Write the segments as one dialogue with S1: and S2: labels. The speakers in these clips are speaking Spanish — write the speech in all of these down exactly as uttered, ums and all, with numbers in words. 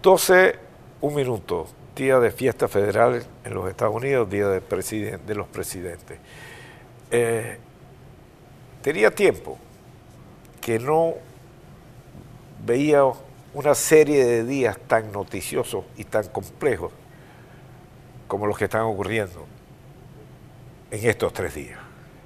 S1: doce, un minuto, día de fiesta federal en los Estados Unidos, día de, presiden de los presidentes. Eh, tenía tiempo que no veía una serie de días tan noticiosos y tan complejos como los que están ocurriendo en estos tres días.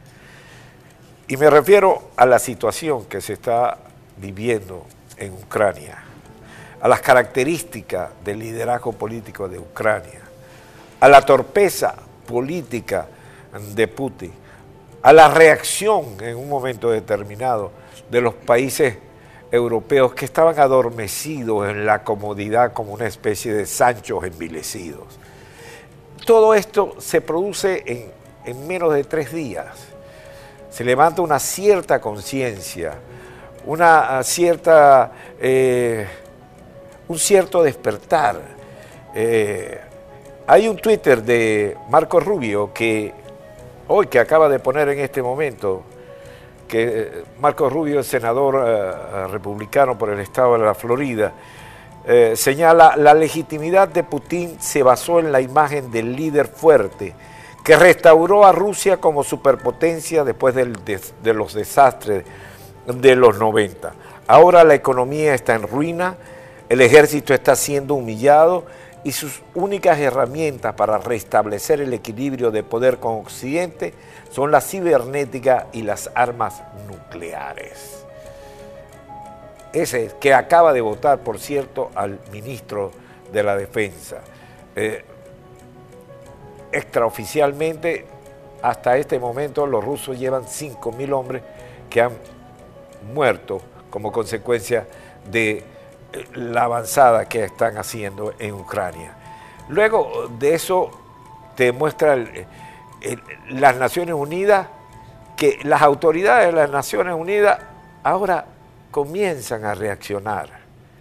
S1: Y me refiero a la situación que se está viviendo en Ucrania, a las características del liderazgo político de Ucrania, a la torpeza política de Putin, a la reacción en un momento determinado de los países europeos que estaban adormecidos en la comodidad como una especie de Sanchos envilecidos. Todo esto se produce en, en menos de tres días. Se levanta una cierta conciencia, una cierta, eh, un cierto despertar. Eh, hay un Twitter de Marco Rubio que hoy que acaba de poner en este momento que Marco Rubio es senador eh, republicano por el estado de la Florida, eh, señala la legitimidad de Putin se basó en la imagen del líder fuerte que restauró a Rusia como superpotencia después del, de, de los desastres de los noventa. Ahora la economía está en ruina, el ejército está siendo humillado y sus únicas herramientas para restablecer el equilibrio de poder con Occidente son la cibernética y las armas nucleares. Ese que acaba de votar, por cierto, al ministro de la Defensa. Eh, extraoficialmente, hasta este momento, los rusos llevan cinco mil hombres que han muerto como consecuencia de la avanzada que están haciendo en Ucrania. Luego de eso te muestra el, el, las Naciones Unidas, que las autoridades de las Naciones Unidas ahora comienzan a reaccionar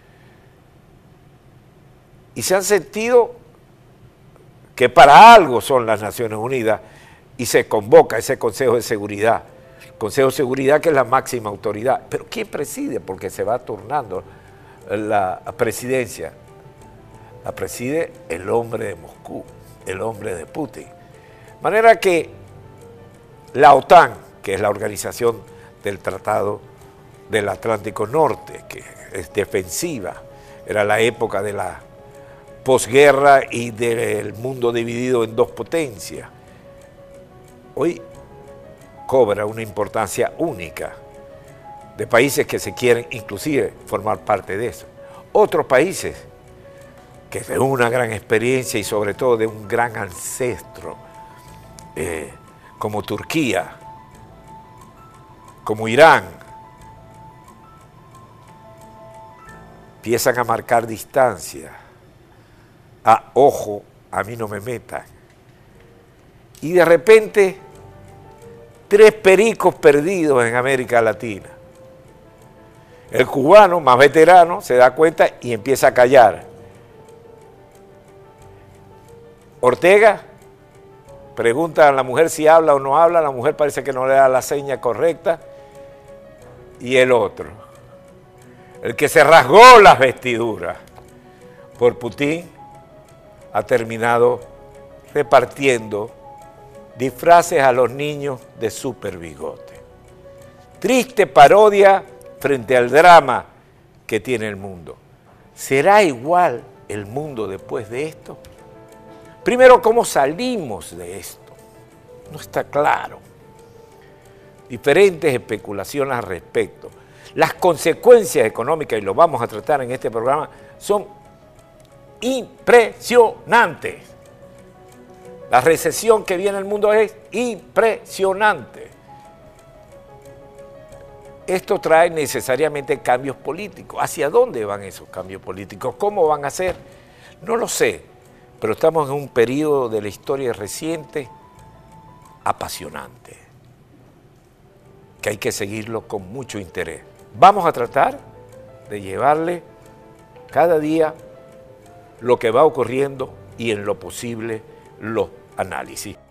S1: y se han sentido que para algo son las Naciones Unidas y se convoca ese Consejo de Seguridad, Consejo de Seguridad que es la máxima autoridad, pero ¿quién preside? Porque se va turnando la presidencia. La preside el hombre de Moscú, el hombre de Putin. De manera que la OTAN, que es la organización del Tratado del Atlántico Norte, que es defensiva, era la época de la posguerra y del mundo dividido en dos potencias, hoy cobra una importancia única de países que se quieren inclusive formar parte de eso. Otros países que de una gran experiencia y sobre todo de un gran ancestro, eh, como Turquía, como Irán, empiezan a marcar distancia. Ah, ojo, a mí no me metan. Y de repente, tres pericos perdidos en América Latina. El cubano, más veterano, se da cuenta y empieza a callar. Ortega pregunta a la mujer si habla o no habla, la mujer parece que no le da la seña correcta. Y el otro, el que se rasgó las vestiduras por Putin, ha terminado repartiendo disfraces a los niños de Super Bigote. Triste parodia frente al drama que tiene el mundo. ¿Será igual el mundo después de esto? Primero, ¿cómo salimos de esto? No está claro. Diferentes especulaciones al respecto. Las consecuencias económicas, y lo vamos a tratar en este programa, son impresionantes. La recesión que viene al mundo es impresionante. Esto trae necesariamente cambios políticos. ¿Hacia dónde van esos cambios políticos? ¿Cómo van a ser? No lo sé, pero estamos en un periodo de la historia reciente apasionante, que hay que seguirlo con mucho interés. Vamos a tratar de llevarle cada día lo que va ocurriendo y en lo posible los análisis.